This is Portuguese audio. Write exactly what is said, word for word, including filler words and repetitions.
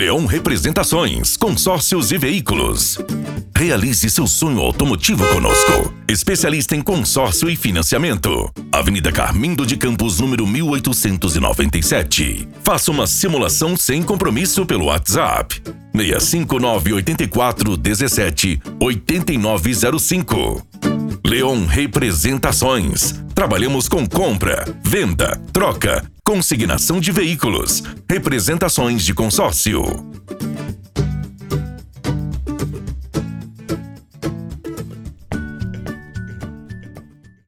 Leon Representações, Consórcios e Veículos. Realize seu sonho automotivo conosco. Especialista em consórcio e financiamento. Avenida Carmindo de Campos, número mil oitocentos e noventa e sete. Faça uma simulação sem compromisso pelo WhatsApp. seis cinco nove oito quatro um sete oito nove zero cinco. Leon Representações. Trabalhamos com compra, venda, troca, consignação de veículos, representações de consórcio.